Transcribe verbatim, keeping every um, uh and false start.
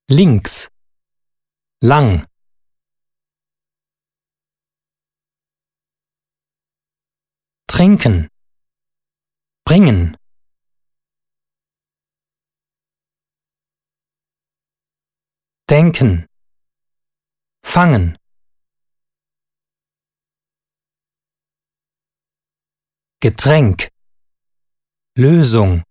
links, lang. Trinken, bringen. Denken, fangen. Getränk, Lösung.